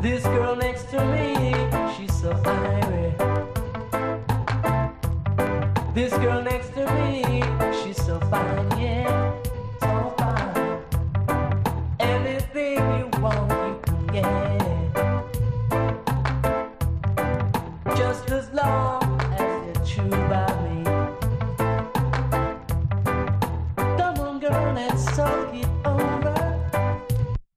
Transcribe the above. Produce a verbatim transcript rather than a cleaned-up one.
This girl next to me, she's so irate. This girl next to me, she's so fine, yeah, so fine. Anything you want, you can get it. Just as long